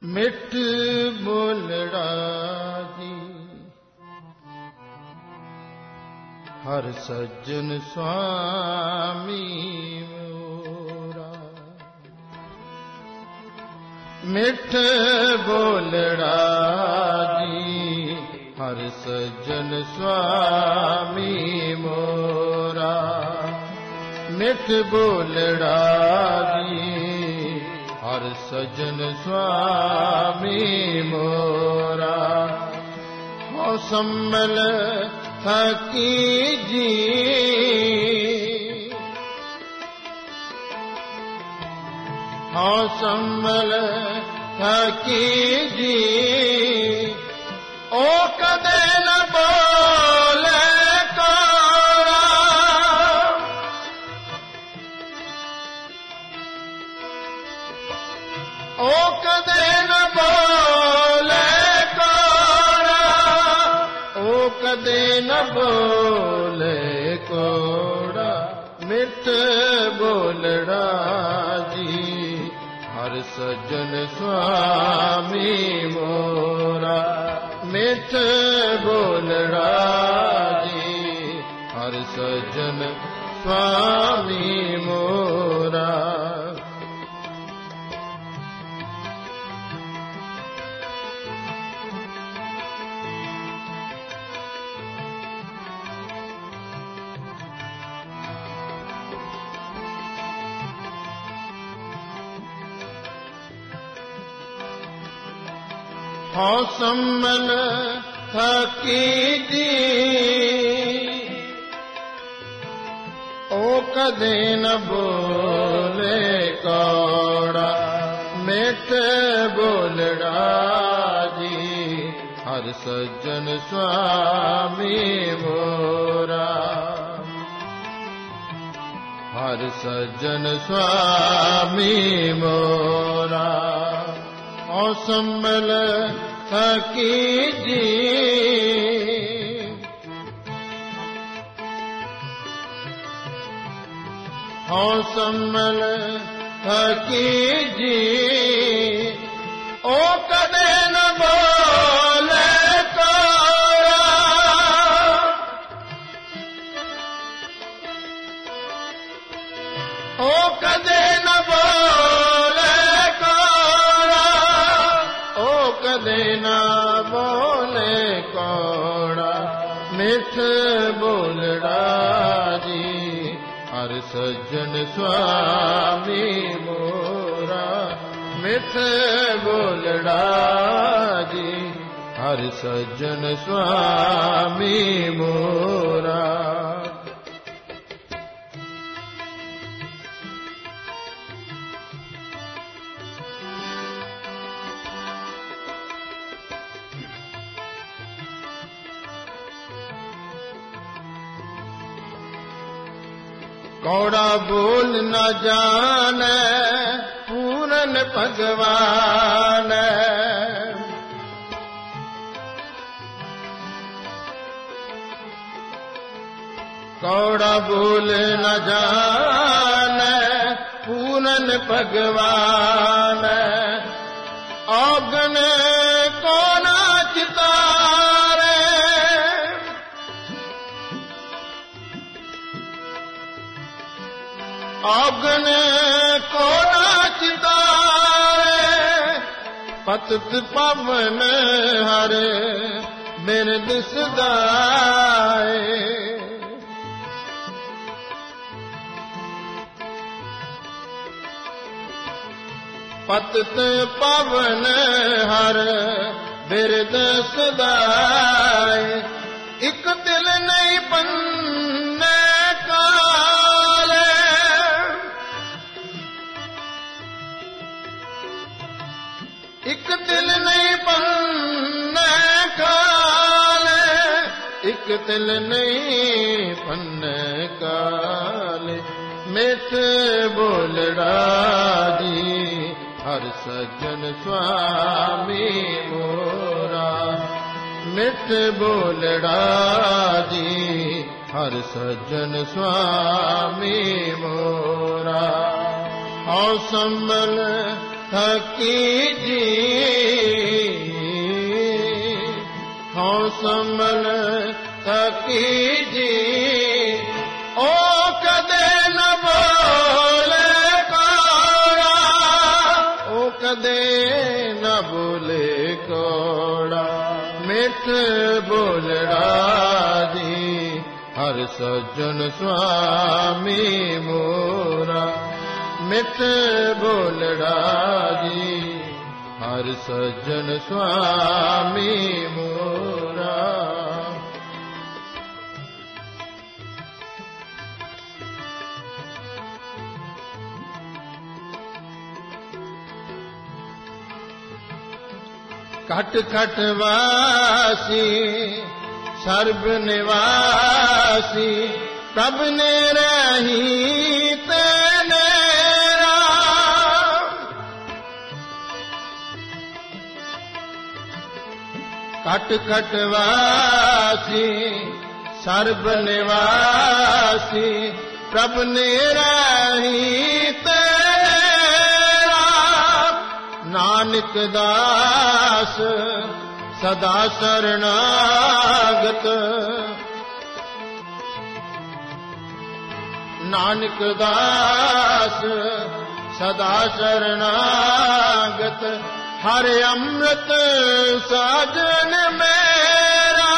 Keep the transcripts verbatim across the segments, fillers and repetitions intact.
मिठ बोलड़ा जी हर सज्जन स्वामी मोरा। मिठ बोलड़ा जी हर सज्जन स्वामी मोरा। मिठ बोलड़ा जी हर सज्जन स्वामी मोरा। हो संभल थकी जी हो संभल थकी जी ओ कदे न बोले कोरा। ओ कदे न बोले कोरा। ओ कदे न बोले कोरा। मिठ बोलड़ा जी हर सज्जन स्वामी मोरा। मिठ बोलड़ा जी हर सज्जन स्वामी मोरा। हो संभल थकी जी ओ कदे न बोले कोड़ा। मिठ बोलड़ा जी हर सज्जन स्वामी मोरा। हर सज्जन स्वामी मोरा। ओ संभल थकी जी हो संभल थकी जी ओ कदे न बोले कोरा। ओ कदे न बोले कदे न बोले कोड़ा। मिठ बोलड़ा जी हर सज्जन स्वामी मोरा। मिठ बोलड़ा जी हर सज्जन स्वामी मोरा। कौड़ा बोल न जाने पूरन भगवान। कौड़ा बोल न जाने पूरन भगवान। अग्न कोना चितारे अग्न कोना चितारे। पतित पवन हरे बिरद सदाए। पतित पवन हर बिरद सदाए। एक दिल नहीं पन्ने काले। एक दिल नहीं पन्ने काले। एक दिल नहीं पन्ने काले। मिठ बोलड़ा जी हर सज्जन स्वामी मोरा। मिठ बोलड़ा जी हर सज्जन स्वामी मोरा। हो संभल थकी जी संभल थकी जी ओ कदे न बोले कोड़ा ओ कदे न बोले कोड़ा मिठ बोलड़ा जी हर सज्जन स्वामी मोरा मिठ बोलड़ा जी हर सज्जन स्वामी मोरा खट खट वासी सर्व निवासी प्रभ ने रही तेनेरा खट खट वासी सर्व निवासी प्रभ ने रही तेरा नानक दास सदा शरणागत नानक दास सदा शरणागत हर अमृत साजन मेरा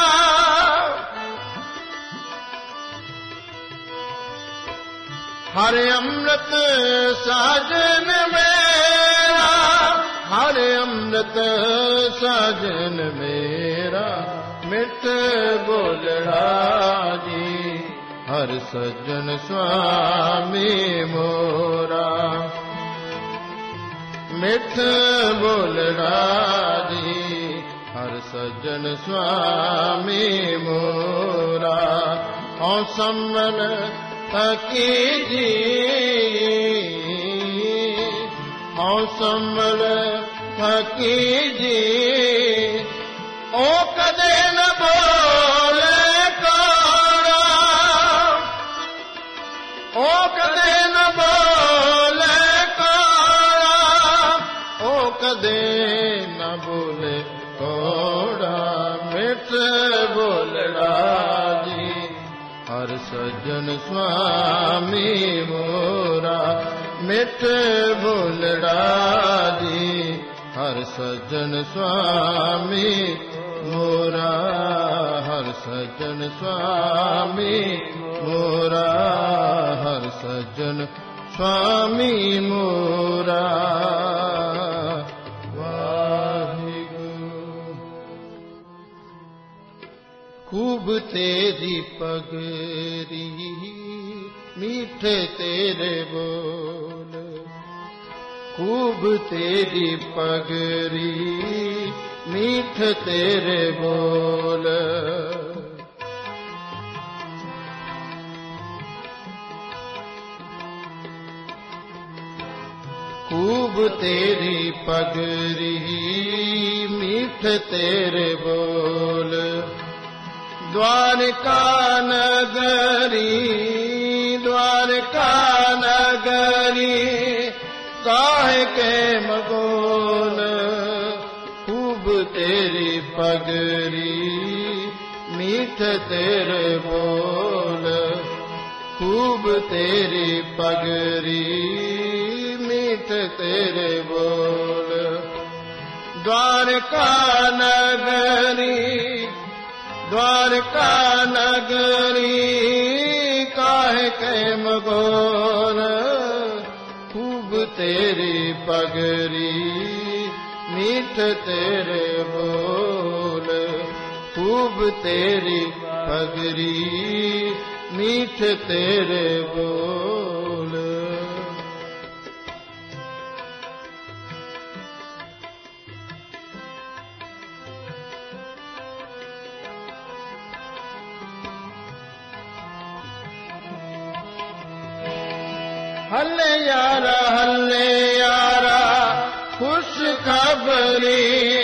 हर अमृत साजन मेरा हर अमृत साजन मेरा मिठ बोलड़ा जी हर सज्जन स्वामी मोरा मिठ बोलड़ा जी हर सज्जन स्वामी मोरा औ संभल थकी जी औ संभल थकी जी ओ कदे न बोले कोड़ा ओ कदे न बोले कोड़ा ओ कदे न बोले कोड़ा मिठ बोलड़ा जी हर सज्जन स्वामी मोरा मिठ बोलड़ा जी हर सज्जन स्वामी मोरा हर सज्जन स्वामी मोरा हर सज्जन स्वामी मोरा खूब तेरी पगरी मीठ तेरे बोल खूब तेरी पगरी मीठ तेरे बोल खूब तेरी पगरी मीठ तेरे बोल द्वारका नगरी द्वारका नगरी काहे के मगोल खूब तेरी पगरी मीठ तेरे बोल खूब तेरी पगरी मीठ तेरे बोल द्वारका नगरी द्वारका नगरी काहे के मगोल खूब तेरी पगरी मीठ तेरे बोल खूब तेरी पगरी मीठ तेरे बोल हल्ले यारा हल्ले यारा खुश खबरी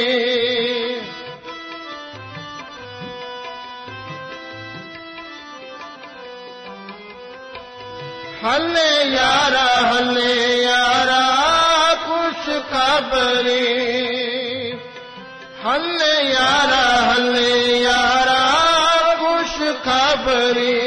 हल्ले यारा हल्ले यारा खुश खबरी हल्ले यारा हल्ले यारा खबरी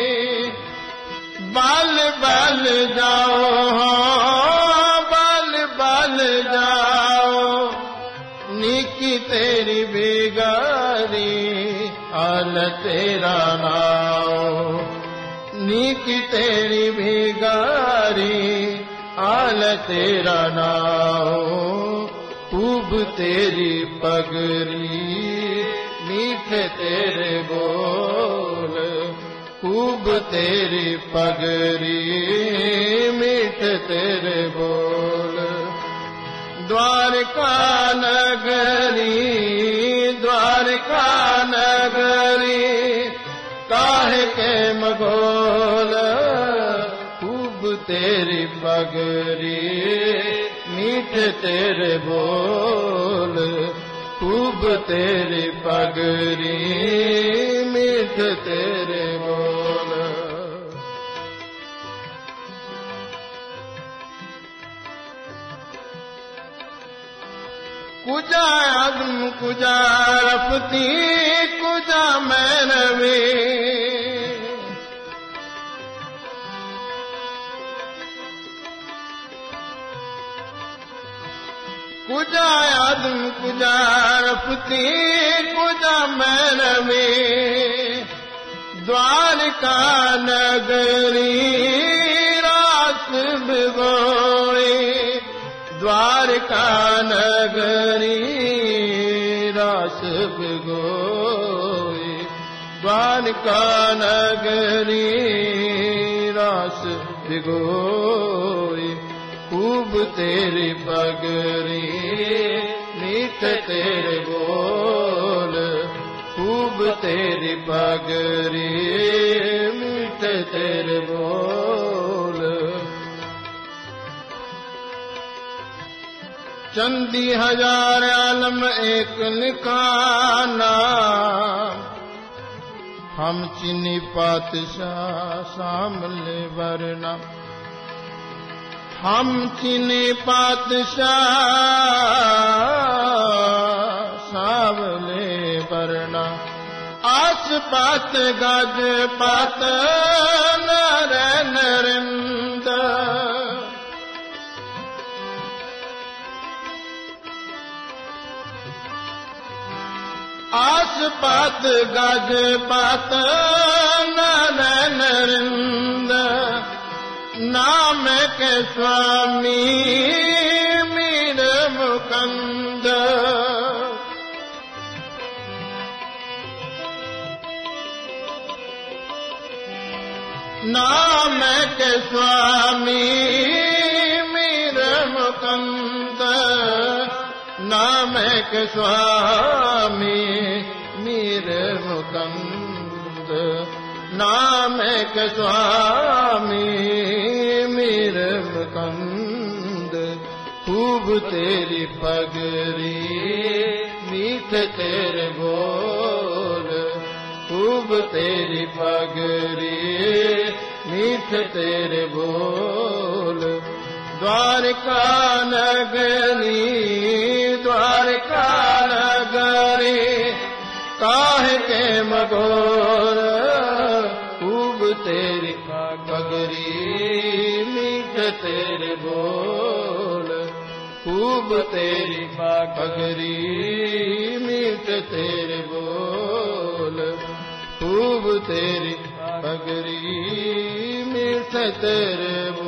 बाल बाल जाओ बाल बाल जाओ नीकी तेरी बिगारी आल तेरा नाओ नीकी तेरी बिगारी आल तेरा नाओ खूब तेरी पगरी मीठे तेरे बोल खूब तेरी पगरी मीठे तेरे बोल द्वारका नगरी द्वारका नगरी काहे के मगोल खूब तेरी पगरी मीठे तेरे बोल खूब तेरी पगरी मीठे तेरे बोल कुजा अज़्म कुजा रफ़ती कुजा मैनवी कुजा अज़्म कुजा रफ़ती कुजा मैनवी द्वारका नगरी रास भिगोई द्वारका नगरी रास भिगोई द्वारका नगरी रास भिगोई खूब तेरी पगरी मीठ तेरे बोल खूब तेरी पगरी मीठ तेरे बोल चंदी हजार आलम एक निकाना हम चीनी पातशाह सामले वरना हम चीनी पातशाह सावले वरना आस पात गज पात नर नरिंद आस पात गज पात नर नरिंद नाम के स्वामी मीर मुकंद नाम के स्वामी मीर मुकंद नाम के स्वामी मीर मुकंद नाम के स्वामी मीर मुकंद खूब तेरी पगरी मीठ तेरे बोल खूब तेरी पगरी मीठ तेरे बोल द्वारका नगरी द्वारका नगरी काहे के मगोर खूब तेरी पगरी मीठ तेरे बोल खूब तेरी पगरी मीठ तेरे बोल खूब तेरी पगरी मीठ तेरे बोल